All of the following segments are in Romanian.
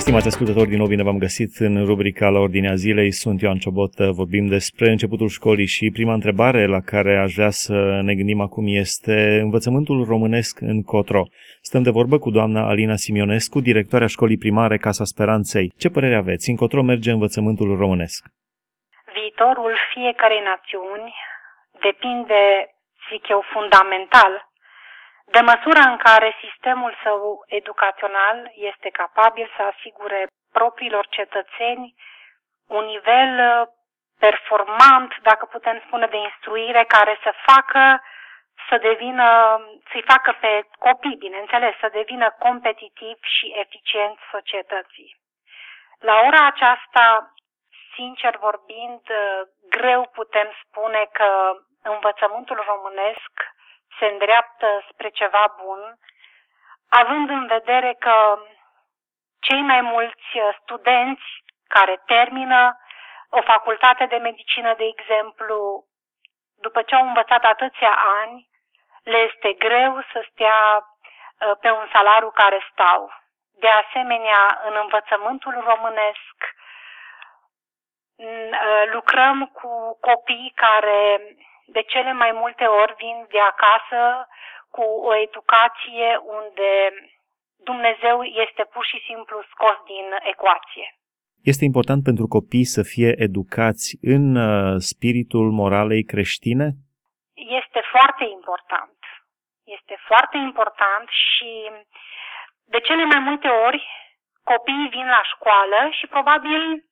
Stimați ascultători, din nou bine v-am găsit în rubrica La Ordinea Zilei. Sunt Ioan Ciobotă, vorbim despre începutul școlii și prima întrebare la care aș vrea să ne gândim acum este învățământul românesc încotro. Stăm de vorbă cu doamna Alina Simionescu, directoarea școlii primare Casa Speranței. Ce părere aveți? Încotro merge învățământul românesc? Viitorul fiecarei națiuni depinde, zic eu, fundamental de măsura în care sistemul său educațional este capabil să asigure propriilor cetățeni un nivel performant, dacă putem spune, de instruire care să-i facă pe copii, bineînțeles, să devină competitiv și eficient societății. La ora aceasta, sincer vorbind, greu putem spune că învățământul românesc se îndreaptă spre ceva bun, având în vedere că cei mai mulți studenți care termină o facultate de medicină, de exemplu, după ce au învățat atâția ani, le este greu să stea pe un salariu care stau. De asemenea, în învățământul românesc lucrăm cu copii care de cele mai multe ori vin de acasă cu o educație unde Dumnezeu este pur și simplu scos din ecuație. Este important pentru copii să fie educați în spiritul moralei creștine? Este foarte important. Este foarte important și de cele mai multe ori copiii vin la școală și probabil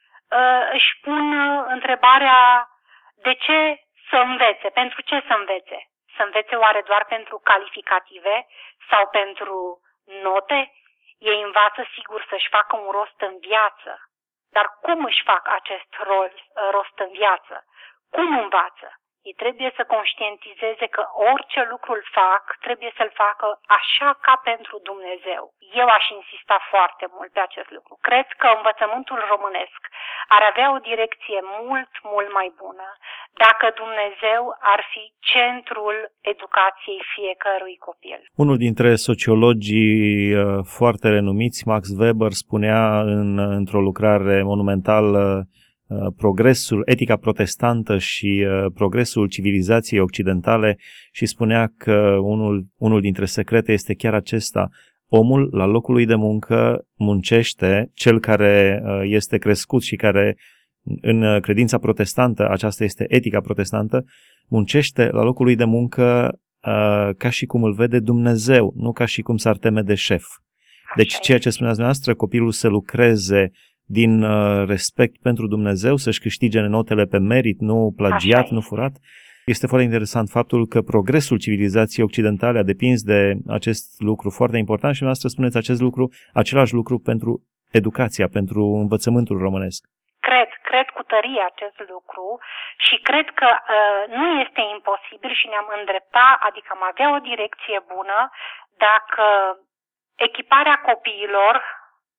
își pun întrebarea de ce să învețe, pentru ce să învețe? Să învețe oare doar pentru calificative sau pentru note? Ei învață sigur să-și facă un rost în viață. Dar cum își fac acest rost în viață? Cum învață? Ei trebuie să conștientizeze că orice lucru îl fac, trebuie să-l facă așa ca pentru Dumnezeu. Eu aș insista foarte mult pe acest lucru. Cred că învățământul românesc ar avea o direcție mult, mult mai bună dacă Dumnezeu ar fi centrul educației fiecărui copil. Unul dintre sociologii foarte renumiți, Max Weber, spunea într-o lucrare monumentală progresul, etica protestantă și progresul civilizației occidentale și spunea că unul dintre secrete este chiar acesta. Omul la locul lui de muncă muncește, cel care este crescut și care în credința protestantă, aceasta este etica protestantă, muncește la locul lui de muncă ca și cum îl vede Dumnezeu, nu ca și cum s-ar teme de șef. Deci ceea ce spuneați dumneavoastră, copilul să lucreze din respect pentru Dumnezeu, să-și câștige notele pe merit, nu plagiat, nu furat. Este foarte interesant faptul că progresul civilizației occidentale a depins de acest lucru foarte important și dumneavoastră spuneți același lucru pentru educația, pentru învățământul românesc. Cred cu tărie acest lucru și cred că nu este imposibil și ne-am îndrepta, adică am avea o direcție bună dacă echiparea copiilor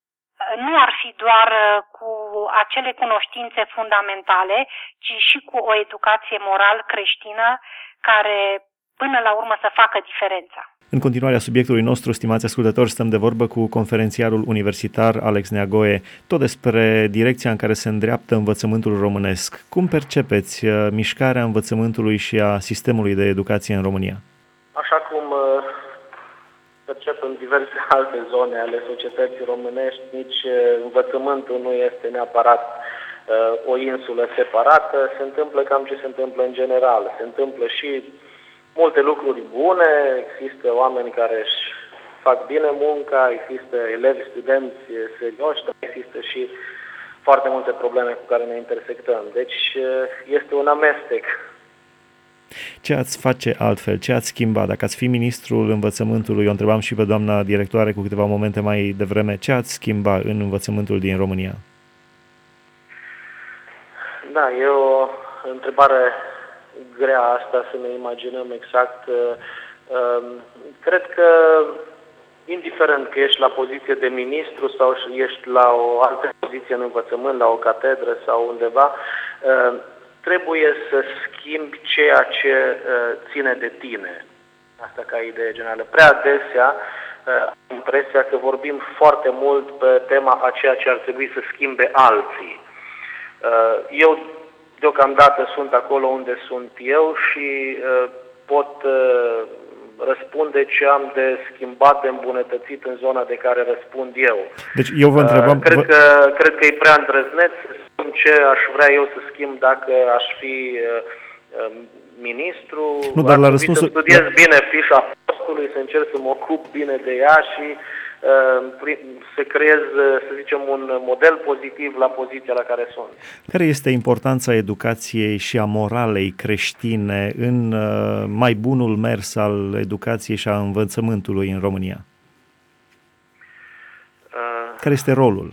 nu ar fi doar cu acele cunoștințe fundamentale, ci și cu o educație moral creștină care până la urmă să facă diferența. În continuarea subiectului nostru, stimați ascultători, stăm de vorbă cu conferențiarul universitar Alex Neagoe, tot despre direcția în care se îndreaptă învățământul românesc. Cum percepeți mișcarea învățământului și a sistemului de educație în România? Așa cum percep în diverse alte zone ale societății românești, nici învățământul nu este neapărat o insulă separată, se întâmplă cam ce se întâmplă în general. Se întâmplă și multe lucruri bune, există oameni care își fac bine munca, există elevi, studenți serioși, dar există și foarte multe probleme cu care ne intersectăm. Deci este un amestec. Ce ați face altfel? Ce ați schimba? Dacă ați fi ministrul învățământului, o întrebam și pe doamna directoare cu câteva momente mai devreme, ce ați schimba în învățământul din România? Da, e o întrebare grea asta să ne imaginăm exact. Cred că indiferent că ești la poziție de ministru sau ești la o altă poziție în învățământ, la o catedră sau undeva, trebuie să schimbi ceea ce ține de tine. Asta ca idee generală. Prea adesea impresia că vorbim foarte mult pe tema a ceea ce ar trebui să schimbe alții. Eu deocamdată sunt acolo unde sunt eu și pot răspunde ce am de schimbat, de îmbunătățit în zona de care răspund eu. Deci eu vă întrebam... Cred că e prea îndrăzneț să spun ce aș vrea eu să schimb dacă aș fi ministru. Nu, dar la răspunsul... Să studiez bine fișa postului, să încerc să mă ocup bine de ea și să creez, să zicem, un model pozitiv la poziția la care sunt. Care este importanța educației și a moralei creștine în mai bunul mers al educației și a învățământului în România? Care este rolul?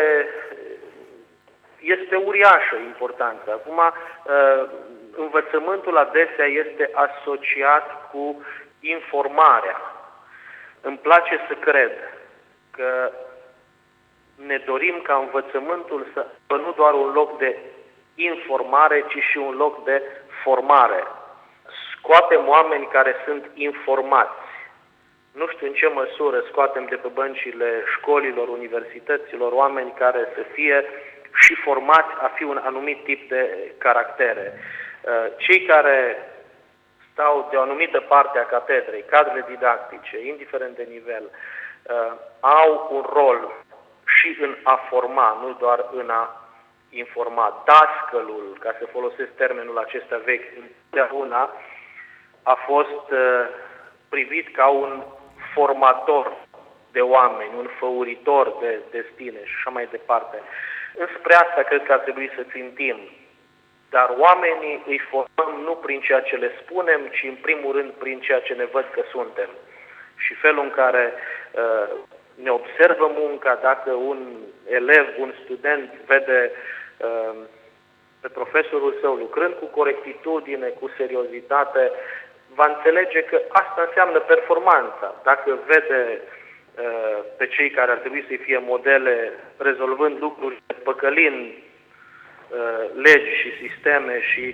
Este uriașă importanța. Acum, învățământul adesea este asociat cu informarea. Îmi place să cred că ne dorim ca învățământul să aibă nu doar un loc de informare, ci și un loc de formare. Scoatem oameni care sunt informați. Nu știu în ce măsură scoatem de pe băncile școlilor, universităților, oameni care să fie și formați a fi un anumit tip de caractere. Cei care stau de o anumită parte a catedrei, cadrele didactice, indiferent de nivel, au un rol și în a forma, nu doar în a informa. Dascălul, ca să folosesc termenul acesta vechi, întotdeauna a fost privit ca un formator de oameni, un făuritor de destine și așa mai departe. Înspre asta cred că ar trebui să țintim. Dar oamenii îi formăm nu prin ceea ce le spunem, ci în primul rând prin ceea ce ne văd că suntem. Și felul în care ne observă munca, dacă un elev, un student vede pe profesorul său lucrând cu corectitudine, cu seriozitate, va înțelege că asta înseamnă performanța. Dacă vede pe cei care ar trebui să-i fie modele rezolvând lucruri, păcălind legi și sisteme și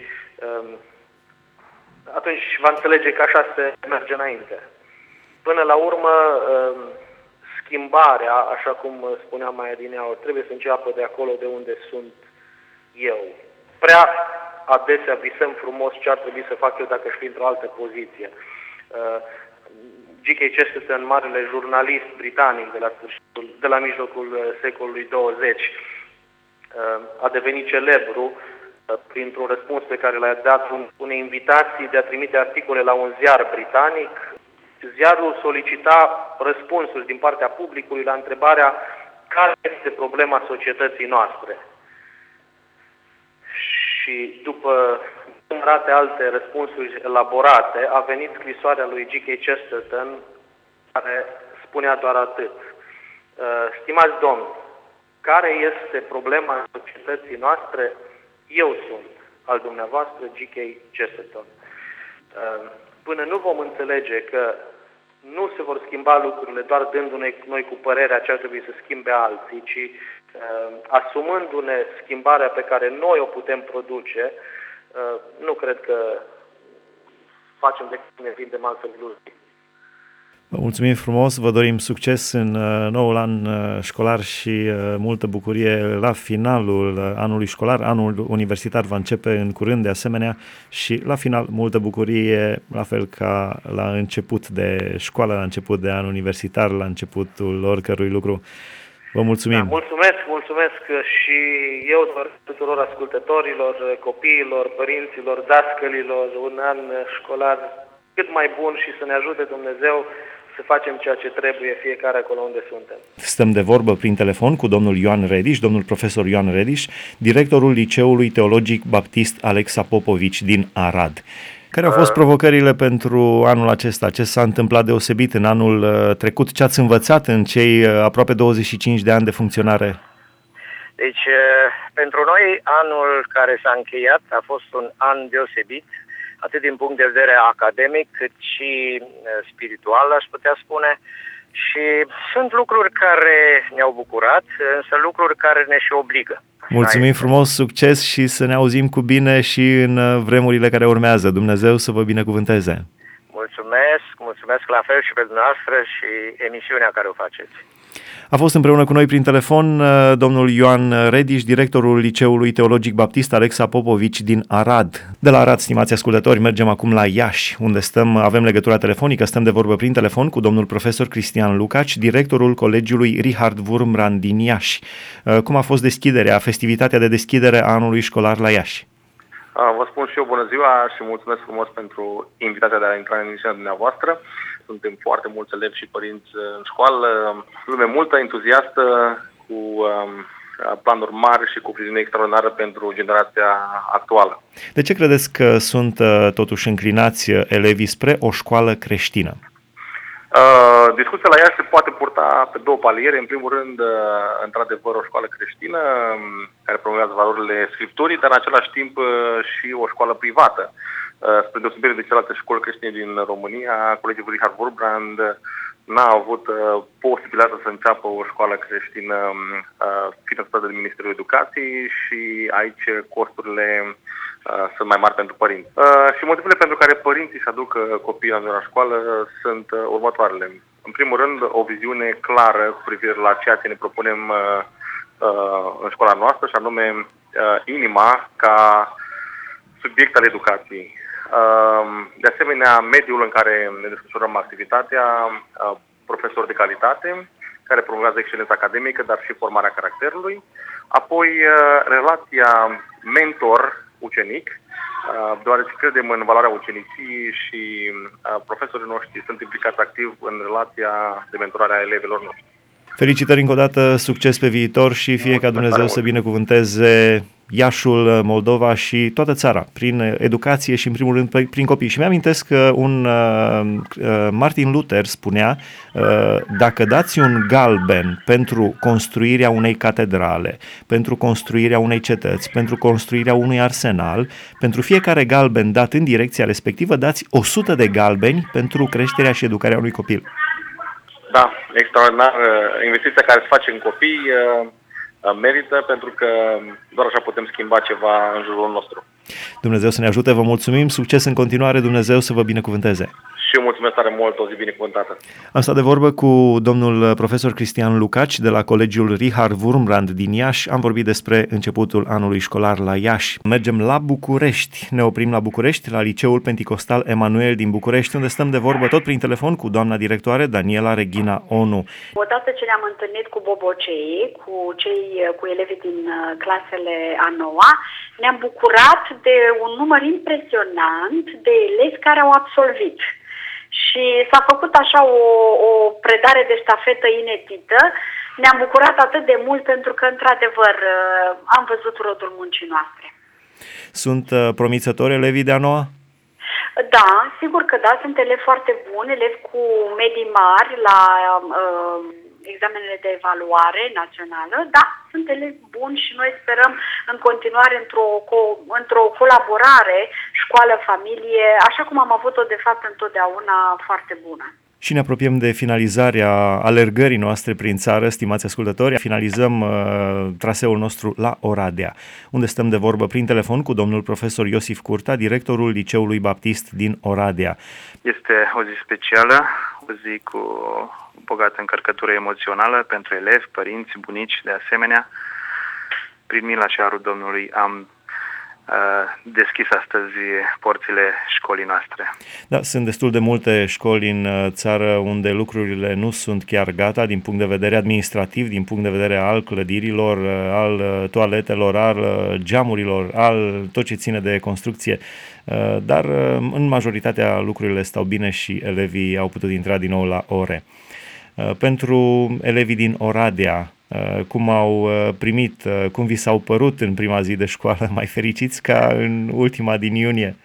atunci va înțelege că așa se merge înainte. Până la urmă, schimbarea, așa cum spuneam mai adineauri, trebuie să înceapă de acolo de unde sunt eu. Prea adesea visăm frumos ce ar trebui să fac eu dacă aș fi într-o altă poziție. G.K. Chesterton, marele jurnalist britanic de la mijlocul secolului 20, a devenit celebru printr-un răspuns pe care l-a dat unei invitații de a trimite articole la un ziar britanic. Ziarul solicita răspunsuri din partea publicului la întrebarea care este problema societății noastre. Și după numerate alte răspunsuri elaborate, a venit scrisoarea lui G.K. Chesterton, care spunea doar atât. Stimați domni, care este problema societății noastre? Eu sunt al dumneavoastră, G.K. Chesterton. Până nu vom înțelege că nu se vor schimba lucrurile doar dându-ne noi cu părerea ce ar trebui să schimbe alții, ci asumându-ne schimbarea pe care noi o putem produce, nu cred că facem decât să ne vindem altfel iluzii. Vă mulțumim frumos, vă dorim succes în noul an școlar și multă bucurie la finalul anului școlar. Anul universitar va începe în curând de asemenea și la final multă bucurie, la fel ca la început de școală, la început de an universitar, la începutul oricărui lucru. Vă mulțumim! Da, mulțumesc și eu tuturor ascultătorilor, copiilor, părinților, dascălilor, un an școlar cât mai bun și să ne ajute Dumnezeu să facem ceea ce trebuie fiecare acolo unde suntem. Stăm de vorbă prin telefon cu domnul Ioan Rediș, domnul profesor Ioan Rediș, directorul Liceului Teologic Baptist Alexa Popovici din Arad. Care au fost provocările pentru anul acesta? Ce s-a întâmplat deosebit în anul trecut? Ce ați învățat în cei aproape 25 de ani de funcționare? Deci, pentru noi, anul care s-a încheiat a fost un an deosebit, atât din punct de vedere academic, cât și spiritual, aș putea spune. Și sunt lucruri care ne-au bucurat, însă lucruri care ne și obligă. Mulțumim frumos, succes și să ne auzim cu bine și în vremurile care urmează. Dumnezeu să vă binecuvânteze! mulțumesc la fel și pe dumneavoastră și emisiunea care o faceți. A fost împreună cu noi prin telefon domnul Ioan Rediș, directorul Liceului Teologic Baptist Alexa Popovici din Arad. De la Arad, stimați ascultători, mergem acum la Iași, unde avem legătura telefonică, stăm de vorbă prin telefon cu domnul profesor Cristian Lucaci, directorul Colegiului Richard Wurmbrand din Iași. Cum a fost festivitatea de deschidere a anului școlar la Iași? Vă spun și eu bună ziua și mulțumesc frumos pentru invitația de a intra în emisiunea dumneavoastră. Suntem foarte mulți elevi și părinți în școală, lume multă, entuziastă, cu planuri mari și cu o viziune extraordinară pentru generația actuală. De ce credeți că sunt totuși înclinați elevii spre o școală creștină? Discuția la ea se poate purta pe două paliere. În primul rând, într-adevăr, o școală creștină care promovează valorile Scripturii, dar în același timp și o școală privată. Spre deosebire de celelalte școli creștine din România, Colegiul Richard Wurmbrand n-a avut posibilitatea să înceapă o școală creștină finanțată de Ministerul Educației și aici costurile sunt mai mari pentru părinți. Și motivele pentru care părinții își aduc copiii la școală sunt următoarele. În primul rând, o viziune clară cu privire la ceea ce ne propunem în școala noastră, și anume inima ca subiect al educației. De asemenea, mediul în care ne desfășurăm activitatea, profesori de calitate, care promovează excelența academică, dar și formarea caracterului, apoi relația mentor-ucenic, deoarece credem în valoarea uceniciei și profesorii noștri sunt implicați activ în relația de mentorare a elevilor noștri. Felicitări încă o dată, succes pe viitor și fie ca Dumnezeu să binecuvânteze Iașul, Moldova și toată țara, prin educație și în primul rând prin copii. Și mi-amintesc că Martin Luther spunea, dacă dați un galben pentru construirea unei catedrale, pentru construirea unei cetăți, pentru construirea unui arsenal, pentru fiecare galben dat în direcția respectivă, dați 100 de galbeni pentru creșterea și educarea unui copil. Da, extraordinar. Investiția care se face în copii merită, pentru că doar așa putem schimba ceva în jurul nostru. Dumnezeu să ne ajute, vă mulțumim, succes în continuare, Dumnezeu să vă binecuvânteze. Și eu mulțumesc tare mult, o zi binecuvântată. Am stat de vorbă cu domnul profesor Cristian Lucaci de la Colegiul Richard Wurmbrand din Iași. Am vorbit despre începutul anului școlar la Iași. Mergem la București. Ne oprim la București, la Liceul Penticostal Emanuel din București, unde stăm de vorbă tot prin telefon cu doamna directoare Daniela Regina Onu. Odată ce ne-am întâlnit cu boboceii, cu elevii din clasele a 9-a, ne-am bucurat de un număr impresionant de elevi care au absolvit. Și s-a făcut așa o predare de ștafetă inedită. Ne-am bucurat atât de mult pentru că, într-adevăr, am văzut rodul muncii noastre. Sunt promițători elevii de a 9-a? Da, sigur că da, sunt elevi foarte buni, elevi cu medii mari la examenele de evaluare națională. Da, sunt elevi buni și noi sperăm în continuare într-o colaborare școală-familie, așa cum am avut-o de fapt întotdeauna, foarte bună. Și ne apropiem de finalizarea alergării noastre prin țară, stimați ascultători. Finalizăm traseul nostru la Oradea, unde stăm de vorbă prin telefon cu domnul profesor Iosif Curta, directorul Liceului Baptist din Oradea. Este o zi specială, o zi cu bogată încărcătură emoțională pentru elevi, părinți, bunici, de asemenea. Prin mila și harul Domnului am deschis astăzi porțile școlii noastre. Da, sunt destul de multe școli în țară unde lucrurile nu sunt chiar gata din punct de vedere administrativ, din punct de vedere al clădirilor, al toaletelor, al geamurilor, al tot ce ține de construcție, dar în majoritatea lucrurile stau bine și elevii au putut intra din nou la ore. Pentru elevii din Oradea, cum au primit, cum vi s-au părut în prima zi de școală, mai fericiți ca în ultima din iunie?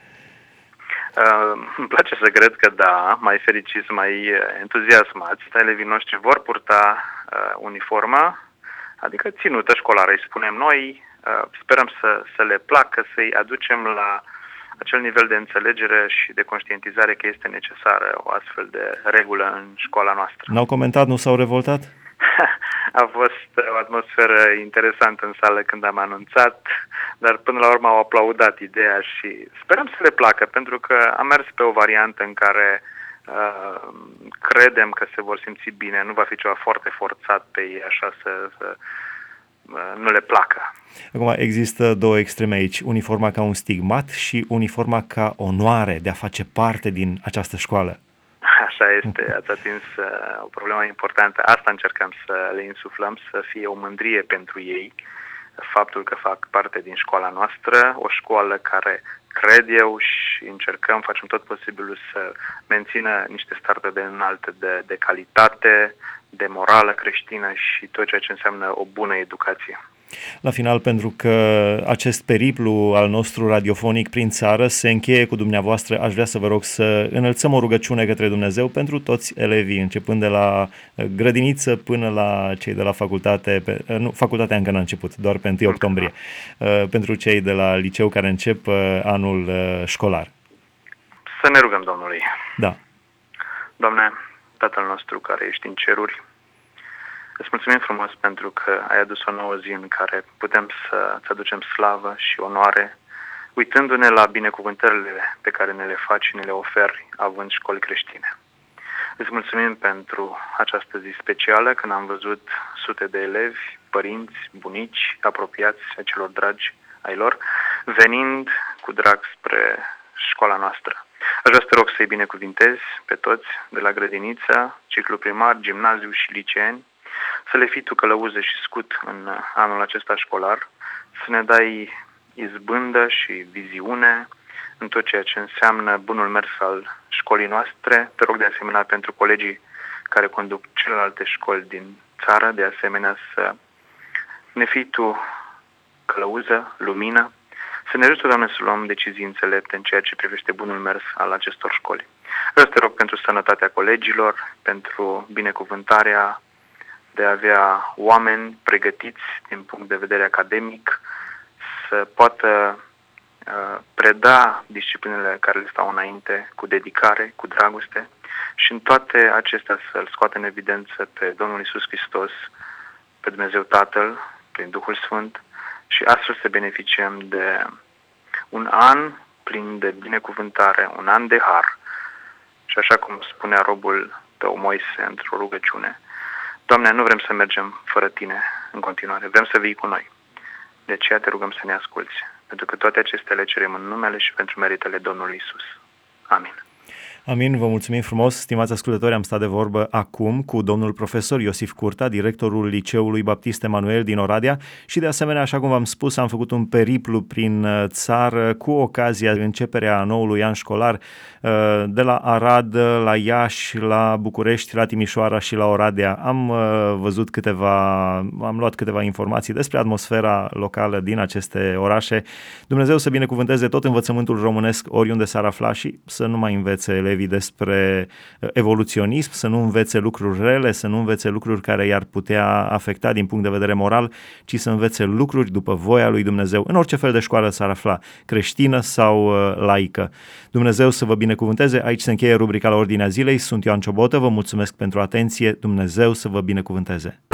Îmi place să cred că da, mai fericiți, mai entuziasmați. Elevii noștri vor purta uniforma, adică ținută școlară, îi spunem noi. Sperăm să le placă, să-i aducem la acel nivel de înțelegere și de conștientizare că este necesară o astfel de regulă în școala noastră. N-au comentat, nu s-au revoltat? A fost o atmosferă interesantă în sală când am anunțat, dar până la urmă au aplaudat ideea și sperăm să le placă, pentru că am mers pe o variantă în care credem că se vor simți bine, nu va fi ceva foarte forțat pe ei, așa să nu le placă. Acum, există două extreme aici, uniforma ca un stigmat și uniforma ca onoare de a face parte din această școală. Așa este, ați atins o problemă importantă. Asta încercăm să le insuflăm, să fie o mândrie pentru ei, faptul că fac parte din școala noastră, o școală care cred eu și încercăm, facem tot posibilul să mențină niște standarde înalte de calitate, de morală creștină și tot ceea ce înseamnă o bună educație. La final, pentru că acest periplu al nostru radiofonic prin țară se încheie cu dumneavoastră, aș vrea să vă rog să înălțăm o rugăciune către Dumnezeu pentru toți elevii, începând de la grădiniță până la cei de la facultate, facultatea încă n-a început, doar pe 1 octombrie, pentru cei de la liceu care încep anul școlar. Să ne rugăm Domnului. Da. Doamne, Tatăl nostru care ești în ceruri, îți mulțumim frumos pentru că ai adus o nouă zi în care putem să-ți aducem slavă și onoare, uitându-ne la binecuvântările pe care ne le faci și ne le oferi având școli creștine. Îți mulțumim pentru această zi specială când am văzut sute de elevi, părinți, bunici, apropiați ai celor dragi ai lor, venind cu drag spre școala noastră. Aș vrea să te rog să-i binecuvintezi pe toți de la grădiniță, ciclu primar, gimnaziu și liceeni, să le fii tu călăuză și scut în anul acesta școlar, să ne dai izbândă și viziune în tot ceea ce înseamnă bunul mers al școlii noastre. Te rog de asemenea pentru colegii care conduc celelalte școli din țară, de asemenea să ne fii tu călăuză, lumină, să ne ajute, Doamne, să luăm decizii înțelepte în ceea ce privește bunul mers al acestor școli. Vreau să te rog pentru sănătatea colegilor, pentru binecuvântarea de a avea oameni pregătiți din punct de vedere academic, să poată preda disciplinele care le stau înainte cu dedicare, cu dragoste și în toate acestea să-L scoată în evidență pe Domnul Iisus Hristos, pe Dumnezeu Tatăl, prin Duhul Sfânt și astfel să beneficiem de un an plin de binecuvântare, un an de har. Și așa cum spunea robul tău Moise într-o rugăciune, Doamne, nu vrem să mergem fără Tine în continuare, vrem să vii cu noi. De aceea te rugăm să ne asculți, pentru că toate acestea le cerem în numele și pentru meritele Domnului Iisus. Amin. Amin, vă mulțumim frumos, stimați ascultători, am stat de vorbă acum cu domnul profesor Iosif Curta, directorul Liceului Baptist Emanuel din Oradea și de asemenea, așa cum v-am spus, am făcut un periplu prin țară cu ocazia începerea noului an școlar de la Arad, la Iași, la București, la Timișoara și la Oradea. Am luat câteva informații despre atmosfera locală din aceste orașe. Dumnezeu să binecuvânteze tot învățământul românesc oriunde s-ar afla și să nu mai învețe elevii despre evoluționism, să nu învețe lucruri rele, să nu învețe lucruri care i-ar putea afecta din punct de vedere moral, ci să învețe lucruri după voia lui Dumnezeu, în orice fel de școală s-ar afla, creștină sau laică. Dumnezeu să vă binecuvânteze. Aici se încheie rubrica la ordinea zilei. Sunt Ioan Ciobotă, vă mulțumesc pentru atenție. Dumnezeu să vă binecuvânteze.